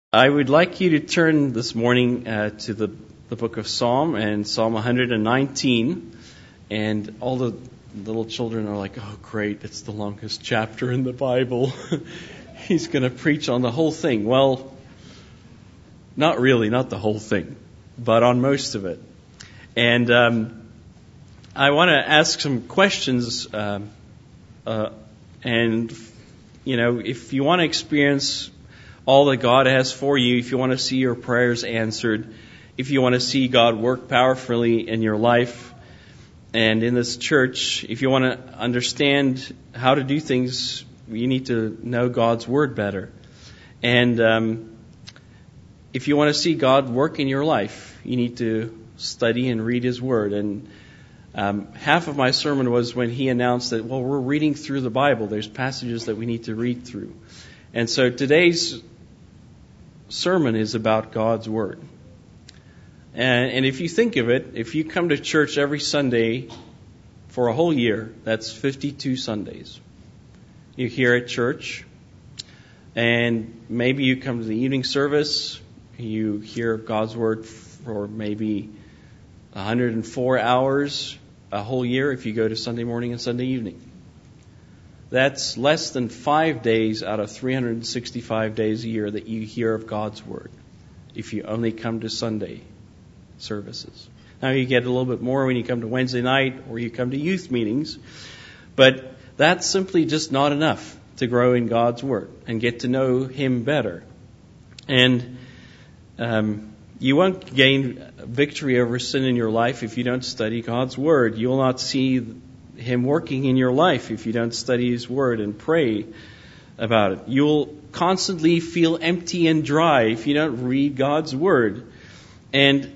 I would like you to turn this morning to the book of Psalm and Psalm 119. And all the little children are like, oh, great, it's the longest chapter in the Bible. He's going to preach on the whole thing. Well, not really, not the whole thing, but on most of it. And I want to ask some questions. And, you know, if you want to experience all that God has for you, if you want to see your prayers answered, if you want to see God work powerfully in your life and in this church, if you want to understand how to do things, you need to know God's Word better. And if you want to see God work in your life, you need to study and read His Word. And half of my sermon was when he announced that, well, we're reading through the Bible. There's passages that we need to read through. And so today's sermon is about God's Word. And if you think of it, if you come to church every Sunday for a whole year, that's 52 Sundays. You're here at church, and maybe you come to the evening service, you hear God's Word for maybe 104 hours a whole year if you go to Sunday morning and Sunday evening. That's less than 5 days out of 365 days a year that you hear of God's Word, if you only come to Sunday services. Now you get a little bit more when you come to Wednesday night or you come to youth meetings, but that's simply just not enough to grow in God's Word and get to know Him better. And you won't gain victory over sin in your life if you don't study God's Word. You will not see Him working in your life if you don't study His Word and pray about it. You'll constantly feel empty and dry if you don't read God's Word. And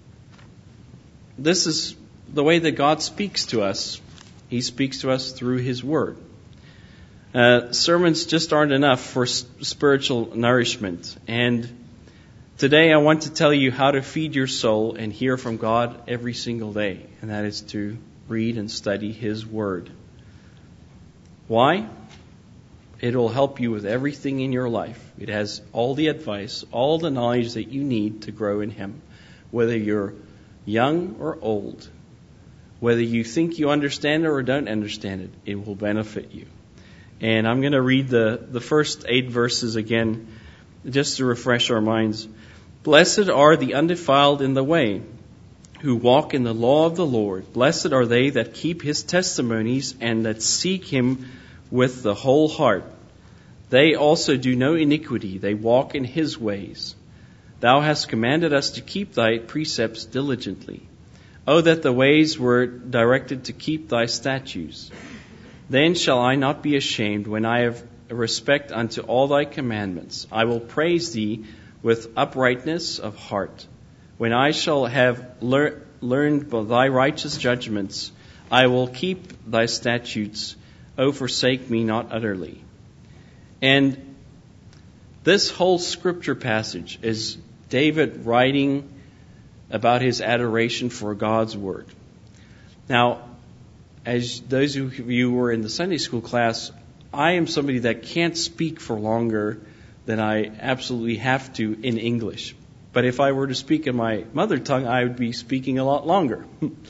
this is the way that God speaks to us. He speaks to us through His Word. Sermons just aren't enough for spiritual nourishment. And today I want to tell you how to feed your soul and hear from God every single day. And that is to read and study His Word. Why? It will help you with everything in your life. It has all the advice, all the knowledge that you need to grow in Him. Whether you're young or old, whether you think you understand it or don't understand it, it will benefit you. And I'm going to read the first 8 verses again, just to refresh our minds. Blessed are the undefiled in the way, who walk in the law of the Lord. Blessed are they that keep His testimonies and that seek Him with the whole heart. They also do no iniquity. They walk in His ways. Thou hast commanded us to keep Thy precepts diligently. Oh, that the ways were directed to keep Thy statutes. Then shall I not be ashamed when I have respect unto all Thy commandments. I will praise Thee with uprightness of heart. When I shall have learned Thy righteous judgments, I will keep Thy statutes. O forsake me not utterly. And this whole scripture passage is David writing about his adoration for God's Word. Now, as those of you who were in the Sunday school class, I am somebody that can't speak for longer than I absolutely have to in English. But if I were to speak in my mother tongue, I would be speaking a lot longer.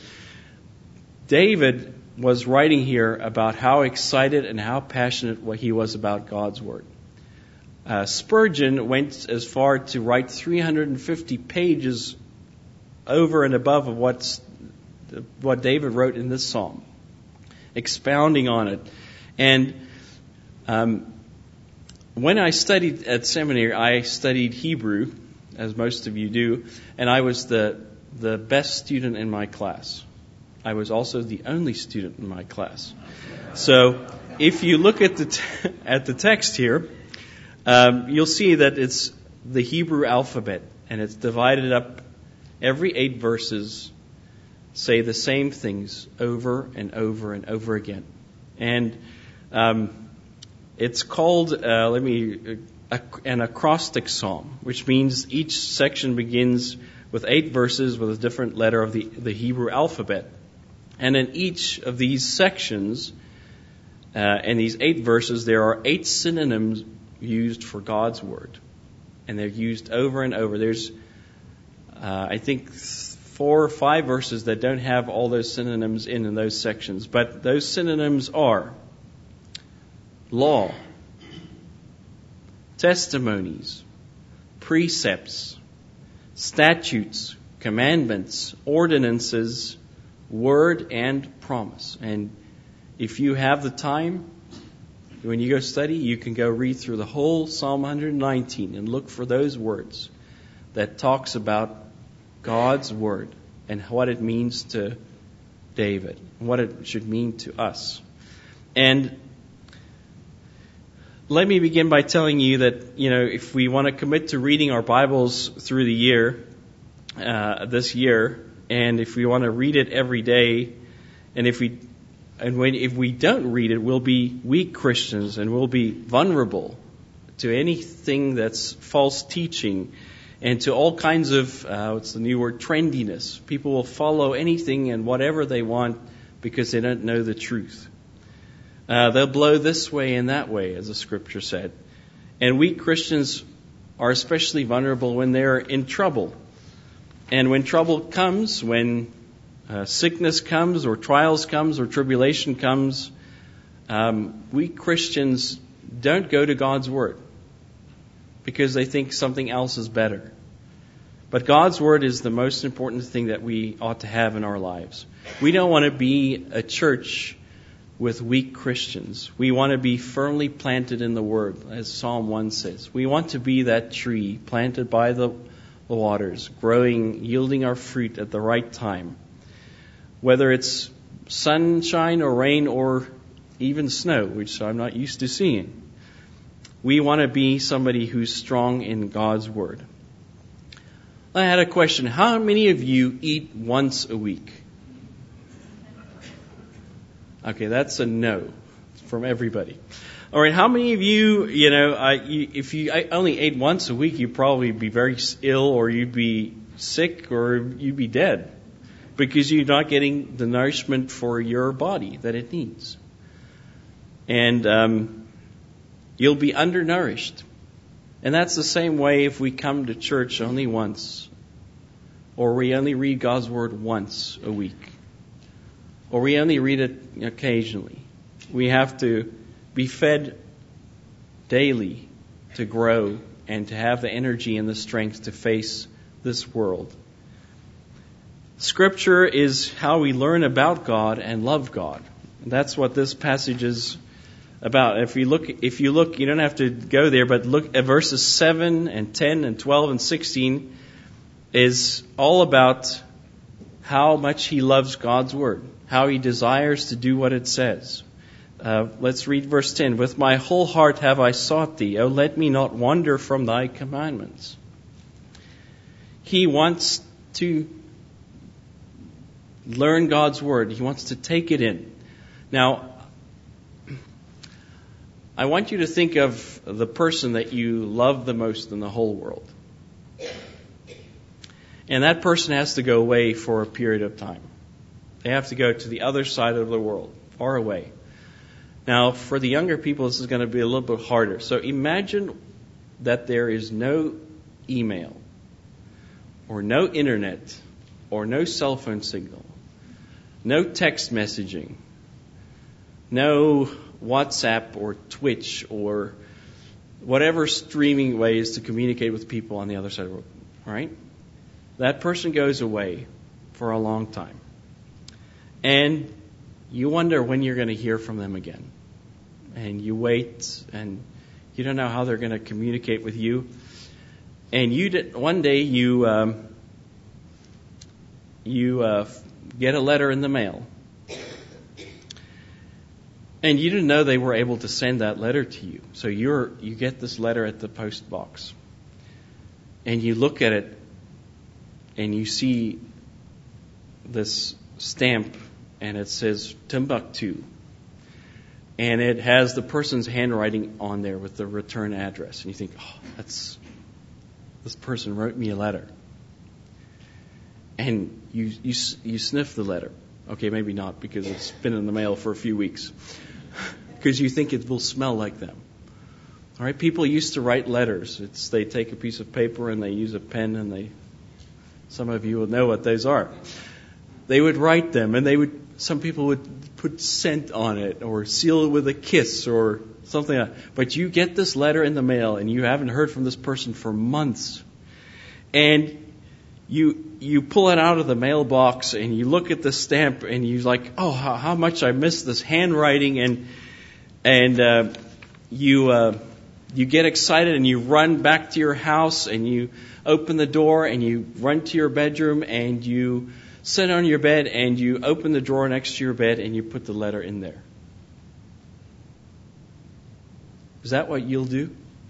David was writing here about how excited and how passionate he was about God's Word. Spurgeon went as far to write 350 pages over and above of what David wrote in this psalm, expounding on it. And when I studied at seminary, I studied Hebrew, as most of you do, and I was the best student in my class. I was also the only student in my class. So if you look at the text here, you'll see that it's the Hebrew alphabet, and it's divided up. Every 8 verses say the same things over and over and over again. And it's called, an acrostic psalm, which means each section begins with 8 verses with a different letter of the Hebrew alphabet. And in each of these sections, in these 8 verses, there are 8 synonyms used for God's Word. and they're used over and over. There's, I think, 4 or 5 verses that don't have all those synonyms in those sections. But those synonyms are law, testimonies, precepts, statutes, commandments, ordinances, word, and promise. And if you have the time, when you go study, you can go read through the whole Psalm 119 and look for those words that talks about God's word and what it means to David, and what it should mean to us. And let me begin by telling you that, if we want to commit to reading our Bibles through the year, this year, and if we want to read it every day, and if we don't read it, we'll be weak Christians and we'll be vulnerable to anything that's false teaching and to all kinds of, what's the new word, trendiness. People will follow anything and whatever they want because they don't know the truth. They'll blow this way and that way, as the scripture said. And weak Christians are especially vulnerable when they're in trouble. And when trouble comes, when sickness comes, or trials comes, or tribulation comes, we Christians don't go to God's Word because they think something else is better. But God's Word is the most important thing that we ought to have in our lives. We don't want to be a church with weak Christians. We want to be firmly planted in the Word, as Psalm 1 says. We want to be that tree planted by the waters, growing, yielding our fruit at the right time. Whether it's sunshine or rain or even snow, which I'm not used to seeing. We want to be somebody who's strong in God's Word. I had a question. How many of you eat once a week? Okay, that's a no from everybody. All right, how many of you, if you only ate once a week, you'd probably be very ill, or you'd be sick, or you'd be dead, because you're not getting the nourishment for your body that it needs. And you'll be undernourished. And that's the same way if we come to church only once, or we only read God's Word once a week, or we only read it occasionally. We have to be fed daily to grow and to have the energy and the strength to face this world. Scripture is how we learn about God and love God. And that's what this passage is about. If you look, you don't have to go there, but look at verses 7 and 10 and 12 and 16 is all about how much he loves God's Word, how he desires to do what it says. Let's read verse 10. With my whole heart have I sought thee. O let me not wander from thy commandments. He wants to learn God's Word. He wants to take it in. Now, I want you to think of the person that you love the most in the whole world. And that person has to go away for a period of time. They have to go to the other side of the world, far away. Now, for the younger people, this is going to be a little bit harder. So imagine that there is no email, or no internet, or no cell phone signal, no text messaging, no WhatsApp or Twitch or whatever streaming ways to communicate with people on the other side of the world. All right? That person goes away for a long time. And you wonder when you're going to hear from them again. And you wait, and you don't know how they're going to communicate with you. And one day you get a letter in the mail. And you didn't know they were able to send that letter to you. So you get this letter at the post box. And you look at it, and you see this stamp, and it says Timbuktu. And it has the person's handwriting on there with the return address. And you think, this person wrote me a letter. And you sniff the letter. Okay, maybe not, because it's been in the mail for a few weeks. Because you think it will smell like them. All right, people used to write letters. They take a piece of paper and they use a pen, and some of you will know what those are. They would write them, and some people would put scent on it or seal it with a kiss or something like that. But you get this letter in the mail and you haven't heard from this person for months. And you pull it out of the mailbox and you look at the stamp and you're like, oh, how much I miss this handwriting, and you get excited and you run back to your house and you open the door and you run to your bedroom and you sit on your bed and you open the drawer next to your bed and you put the letter in there. Is that what you'll do?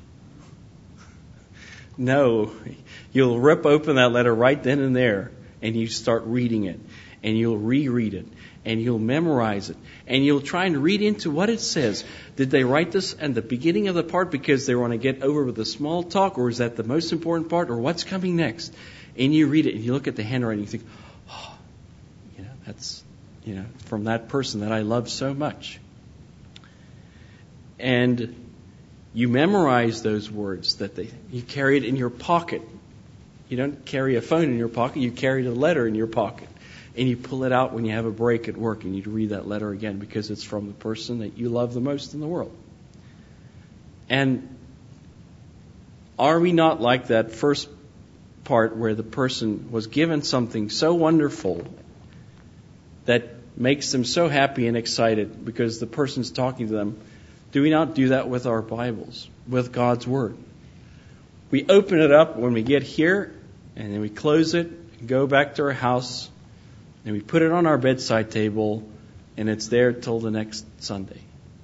No. You'll rip open that letter right then and there and you start reading it, and you'll reread it, and you'll memorize it, and you'll try and read into what it says. Did they write this at the beginning of the part because they want to get over with the small talk, or is that the most important part, or what's coming next? And you read it and you look at the handwriting and you think, oh, that's from that person that I love so much. And you memorize those words you carry it in your pocket. You don't carry a phone in your pocket, you carry the letter in your pocket. And you pull it out when you have a break at work and you read that letter again because it's from the person that you love the most in the world. And are we not like that first part where the person was given something so wonderful that makes them so happy and excited because the person's talking to them? Do we not do that with our Bibles, with God's Word? We open it up when we get here, and then we close it, and go back to our house, and we put it on our bedside table, and it's there till the next Sunday.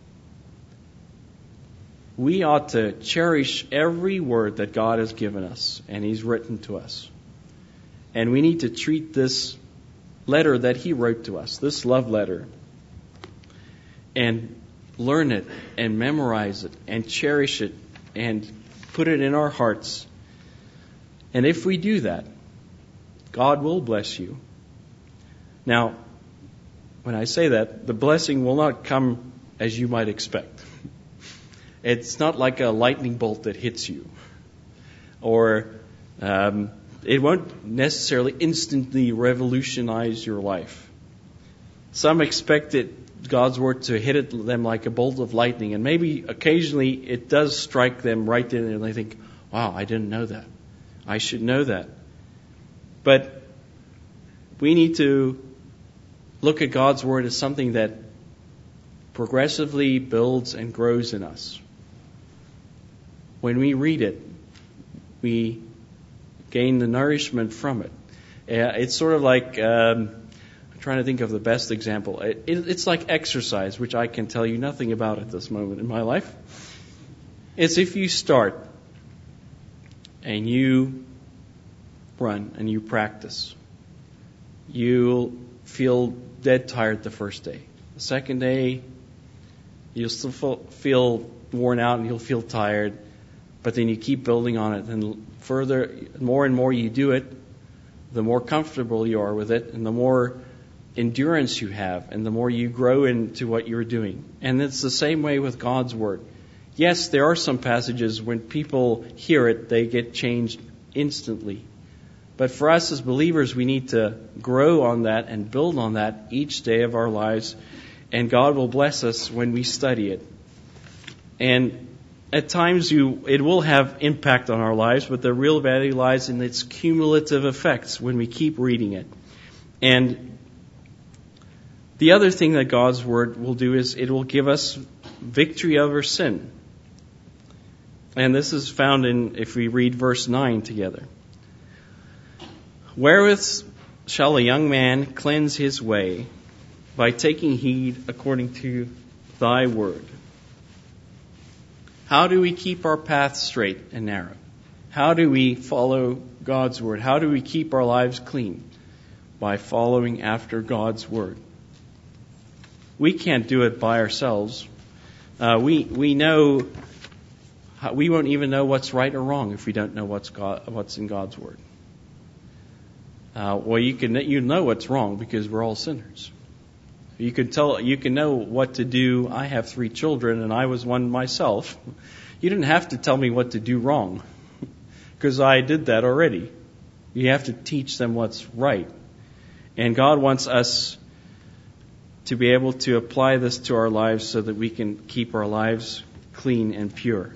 We ought to cherish every word that God has given us and He's written to us. And we need to treat this letter that He wrote to us, this love letter, and learn it and memorize it and cherish it and put it in our hearts. And if we do that, God will bless you. Now, when I say that, the blessing will not come as you might expect. It's not like a lightning bolt that hits you. Or it won't necessarily instantly revolutionize your life. Some expect God's Word to hit them like a bolt of lightning. And maybe occasionally it does strike them right then and they think, wow, I didn't know that. I should know that. But we need to look at God's Word as something that progressively builds and grows in us. When we read it, we gain the nourishment from it. It's sort of like, I'm trying to think of the best example. It's like exercise, which I can tell you nothing about at this moment in my life. It's if you start and you run and you practice, you'll feel dead tired the first day. The second day, you'll still feel worn out and you'll feel tired, but then you keep building on it. And further, more and more you do it, the more comfortable you are with it, and the more endurance you have, and the more you grow into what you're doing. And it's the same way with God's Word. Yes, there are some passages when people hear it, they get changed instantly. But for us as believers, we need to grow on that and build on that each day of our lives. And God will bless us when we study it. And at times it will have impact on our lives, but the real value lies in its cumulative effects when we keep reading it. And the other thing that God's Word will do is it will give us victory over sin. And this is found if we read verse 9 together. Wherewith shall a young man cleanse his way? By taking heed according to thy word. How do we keep our path straight and narrow? How do we follow God's word? How do we keep our lives clean? By following after God's word. We can't do it by ourselves. We know we won't even know what's right or wrong if we don't know what's in God's word. Well, you know what's wrong because we're all sinners. You can know what to do. I have 3 children and I was one myself. You didn't have to tell me what to do wrong, because I did that already. You have to teach them what's right. And God wants us to be able to apply this to our lives so that we can keep our lives clean and pure.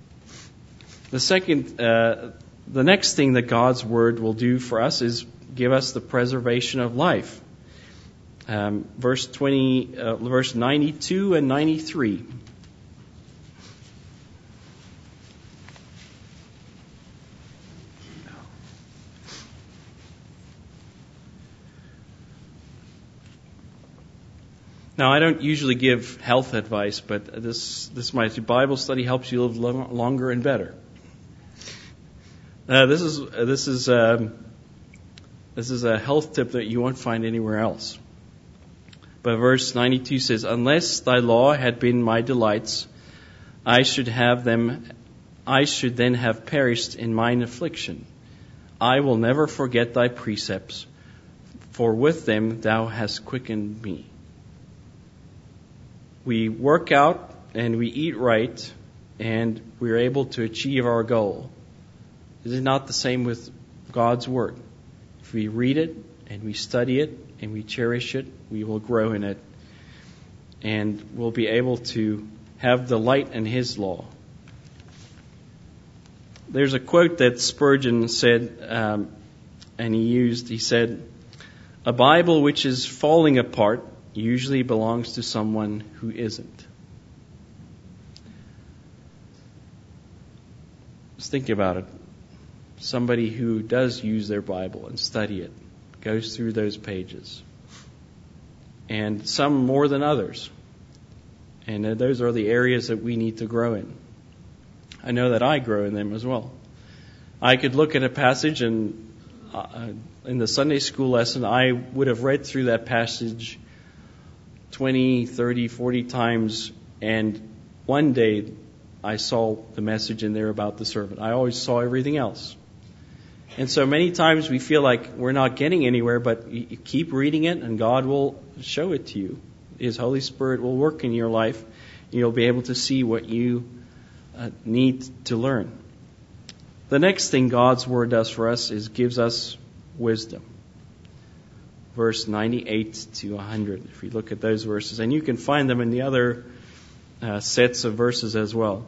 The next thing that God's Word will do for us is give us the preservation of life. Verse 92 and 93. Now, I don't usually give health advice, but this my Bible study helps you live longer and better. This is a health tip that you won't find anywhere else. But verse 92 says, "Unless thy law had been my delights, I should then have perished in mine affliction. I will never forget thy precepts, for with them thou hast quickened me." We work out and we eat right, and we are able to achieve our goal. Is it not the same with God's Word? If we read it and we study it and we cherish it, we will grow in it, and we'll be able to have delight in His law. There's a quote that Spurgeon said, and he said, "A Bible which is falling apart usually belongs to someone who isn't." Just think about it. Somebody who does use their Bible and study it, goes through those pages. And some more than others. And those are the areas that we need to grow in. I know that I grow in them as well. I could look at a passage, and in the Sunday school lesson, I would have read through that passage 20, 30, 40 times, and one day I saw the message in there about the servant. I always saw everything else. And so many times we feel like we're not getting anywhere, but you keep reading it and God will show it to you. His Holy Spirit will work in your life, and you'll be able to see what you need to learn. The next thing God's Word does for us is gives us wisdom. Verse 98 to 100, if we look at those verses. And you can find them in the other sets of verses as well.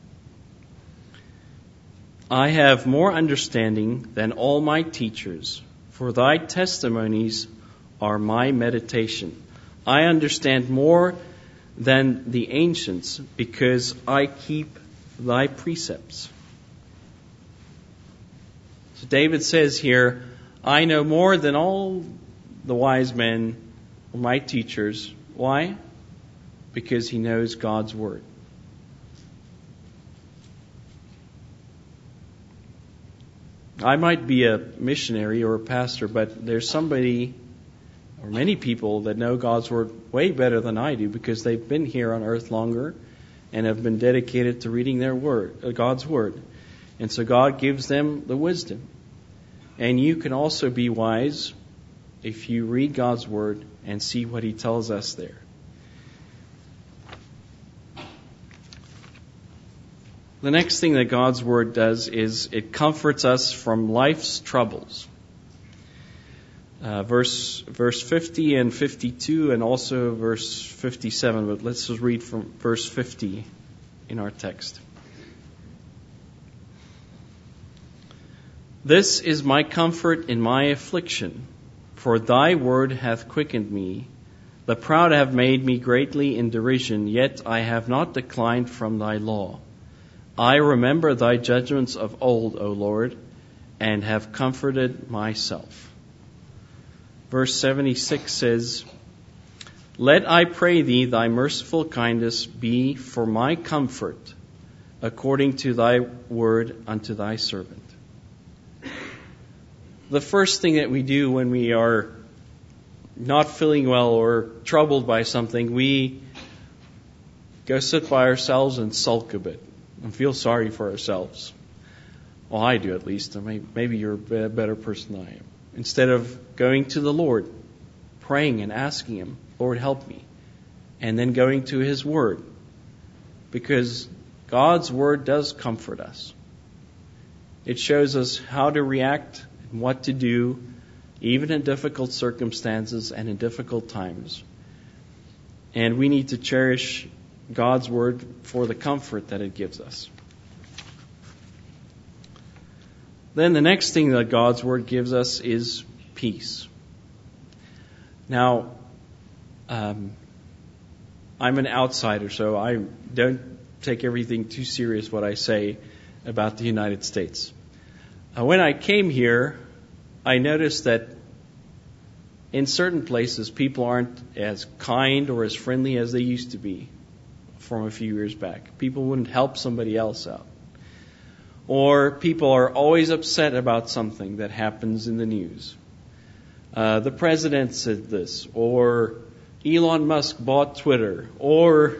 "I have more understanding than all my teachers, for thy testimonies are my meditation. I understand more than the ancients, because I keep thy precepts." So David says here, I know more than all the wise men or my teachers. Why? Because he knows God's Word. I might be a missionary or a pastor, but there's somebody or many people that know God's Word way better than I do, because they've been here on earth longer and have been dedicated to reading their Word, God's Word. And so God gives them the wisdom. And you can also be wise if you read God's Word and see what He tells us there. The next thing that God's Word does is it comforts us from life's troubles. Verse 50 and 52 and also verse 57, but let's just read from verse 50 in our text. "This is my comfort in my affliction, for thy word hath quickened me. The proud have made me greatly in derision, yet I have not declined from thy law. I remember thy judgments of old, O Lord, and have comforted myself." Verse 76 says, "Let, I pray thee, thy merciful kindness be for my comfort, according to thy word unto thy servant." The first thing that we do when we are not feeling well or troubled by something, we go sit by ourselves and sulk a bit and feel sorry for ourselves. Well, I do at least. Maybe you're a better person than I am. Instead of going to the Lord, praying and asking Him, "Lord, help me," and then going to His Word. Because God's Word does comfort us. It shows us how to react and what to do, even in difficult circumstances and in difficult times. And we need to cherish God's Word for the comfort that it gives us. Then the next thing that God's Word gives us is peace. Now, I'm an outsider, so I don't take everything too serious what I say about the United States. When I came here, I noticed that in certain places people aren't as kind or as friendly as they used to be from a few years back. People wouldn't help somebody else out. Or people are always upset about something that happens in the news. The president said this, or Elon Musk bought Twitter, or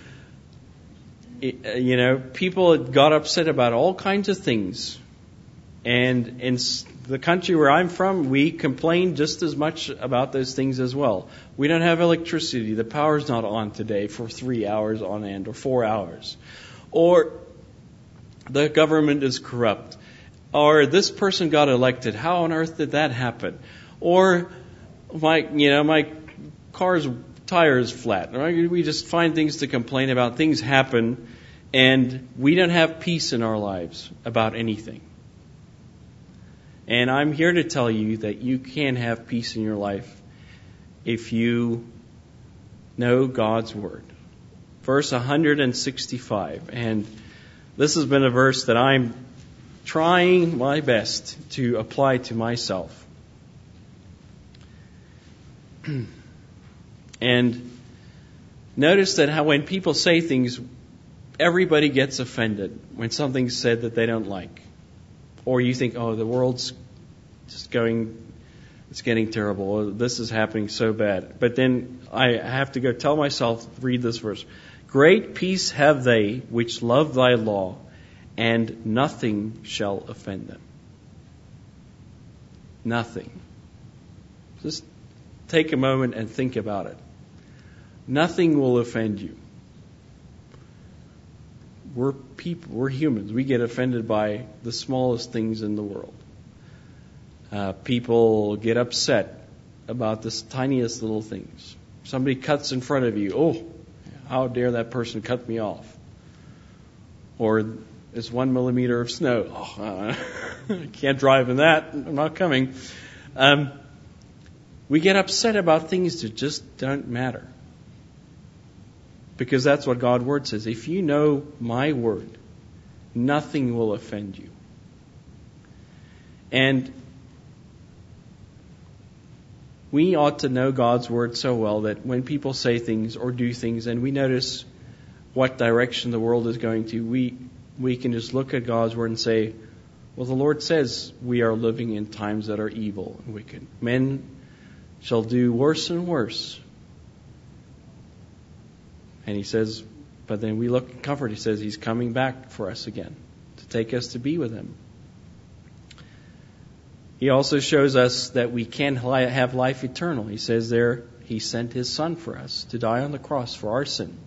people got upset about all kinds of things. And in the country where I'm from, we complain just as much about those things as well. We don't have electricity. The power's not on today for 3 hours on end or 4 hours. Or the government is corrupt. Or this person got elected. How on earth did that happen? Or my car's tire is flat. We just find things to complain about. Things happen, and we don't have peace in our lives about anything. And I'm here to tell you that you can have peace in your life if you know God's Word. Verse 165. And this has been a verse that I'm trying my best to apply to myself. And notice that how when people say things, everybody gets offended when something's said that they don't like. Or you think, oh, the world's just it's getting terrible. Or this is happening so bad. But then I have to go tell myself, read this verse. Great peace have they which love thy law, and nothing shall offend them. Nothing. Just take a moment and think about it. Nothing will offend you. We're people, we're humans. We get offended by the smallest things in the world. People get upset about the tiniest little things. Somebody cuts in front of you. Oh, how dare that person cut me off? Or it's 1 millimeter of snow. Oh, I can't drive in that. I'm not coming. We get upset about things that just don't matter. Because that's what God's Word says. If you know my Word, nothing will offend you. And we ought to know God's Word so well that when people say things or do things and we notice what direction the world is going to, we can just look at God's Word and say, well, the Lord says we are living in times that are evil and wicked. Men shall do worse and worse. And He says, but then we look in comfort. He says He's coming back for us again to take us to be with Him. He also shows us that we can have life eternal. He says there, He sent His Son for us to die on the cross for our sin.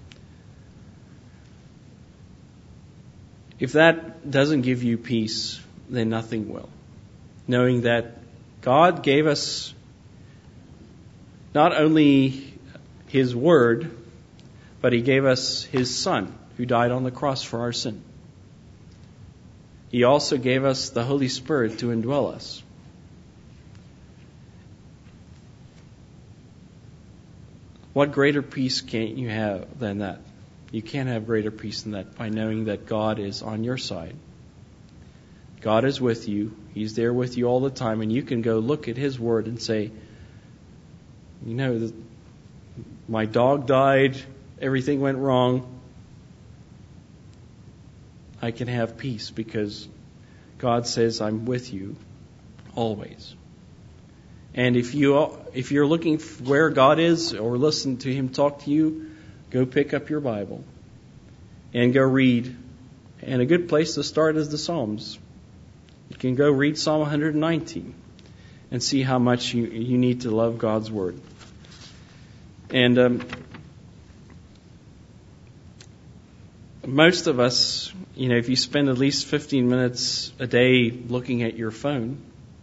If that doesn't give you peace, then nothing will. Knowing that God gave us not only His Word, but He gave us His Son, who died on the cross for our sin. He also gave us the Holy Spirit to indwell us. What greater peace can you have than that? You can't have greater peace than that by knowing that God is on your side. God is with you. He's there with you all the time, and you can go look at His Word and say, you know, my dog died, everything went wrong. I can have peace because God says I'm with you always. And if you're looking where God is or listen to Him talk to you, go pick up your Bible and go read. And a good place to start is the Psalms. You can go read Psalm 119 and see how much you need to love God's Word. And most of us, if you spend at least 15 minutes a day looking at your phone,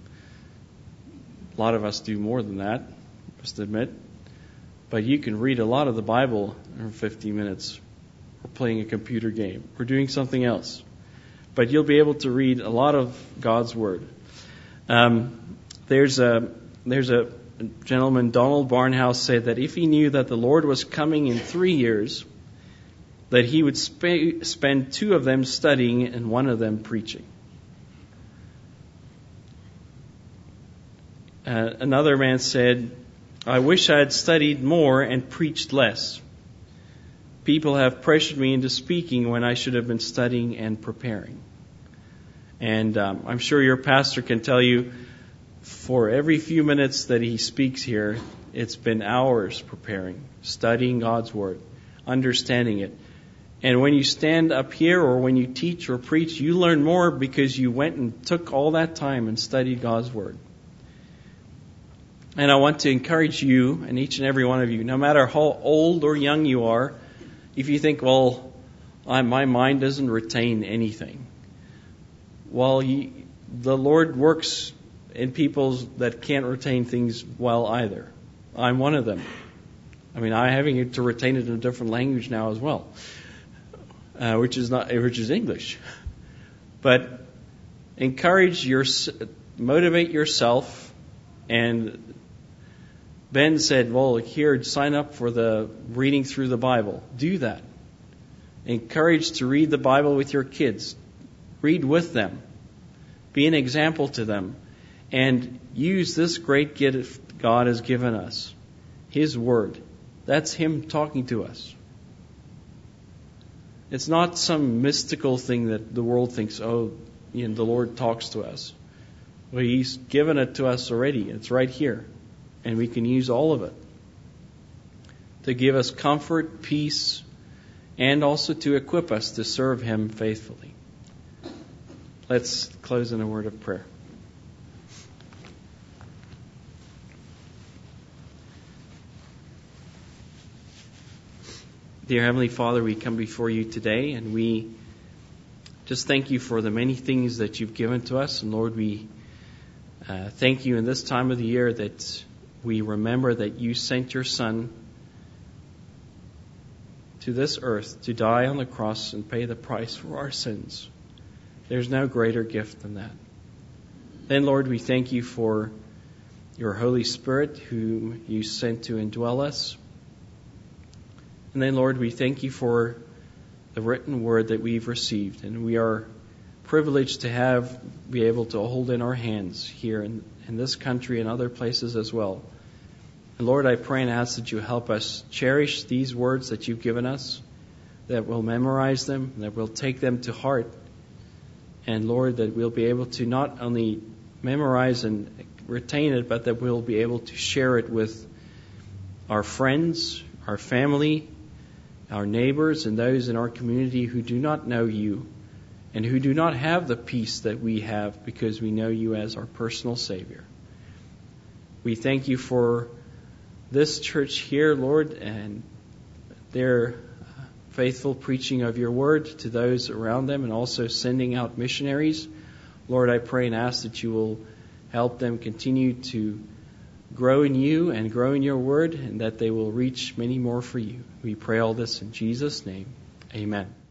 a lot of us do more than that, must admit. But you can read a lot of the Bible in 15 minutes, or playing a computer game, or doing something else. But you'll be able to read a lot of God's Word. There's a gentleman, Donald Barnhouse, said that if he knew that the Lord was coming in 3 years, that he would spend 2 of them studying and 1 of them preaching. Another man said, I wish I had studied more and preached less. People have pressured me into speaking when I should have been studying and preparing. And I'm sure your pastor can tell you, for every few minutes that he speaks here, it's been hours preparing, studying God's Word, understanding it. And when you stand up here or when you teach or preach, you learn more because you went and took all that time and studied God's Word. And I want to encourage you, and each and every one of you, no matter how old or young you are, if you think, well, my mind doesn't retain anything. Well, the Lord works in people that can't retain things well either. I'm one of them. I'm having to retain it in a different language now as well, which is English. But motivate yourself. And Ben said, well, here, sign up for the reading through the Bible. Do that. Encourage to read the Bible with your kids. Read with them. Be an example to them. And use this great gift God has given us. His Word. That's Him talking to us. It's not some mystical thing that the world thinks, the Lord talks to us. Well, He's given it to us already. It's right here. And we can use all of it to give us comfort, peace, and also to equip us to serve Him faithfully. Let's close in a word of prayer. Dear Heavenly Father, we come before you today and we just thank you for the many things that you've given to us. And Lord, we thank you in this time of the year that we remember that you sent your Son to this earth to die on the cross and pay the price for our sins. There's no greater gift than that. Then, Lord, we thank you for your Holy Spirit whom you sent to indwell us. And then, Lord, we thank you for the written word that we've received. And we are privileged to be able to hold in our hands here in this country and other places as well. And Lord, I pray and ask that you help us cherish these words that you've given us, that we'll memorize them, that we'll take them to heart. And Lord, that we'll be able to not only memorize and retain it, but that we'll be able to share it with our friends, our family, our neighbors, and those in our community who do not know you and who do not have the peace that we have because we know you as our personal Savior. We thank you for this church here, Lord, and their faithful preaching of your word to those around them and also sending out missionaries. Lord, I pray and ask that you will help them continue to grow in you and grow in your word and that they will reach many more for you. We pray all this in Jesus' name. Amen.